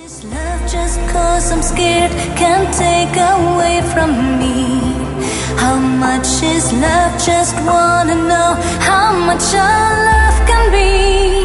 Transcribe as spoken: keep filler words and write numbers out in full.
Is love just cause I'm scared, can't take away from me? How much is love? Just wanna know how much our love can be.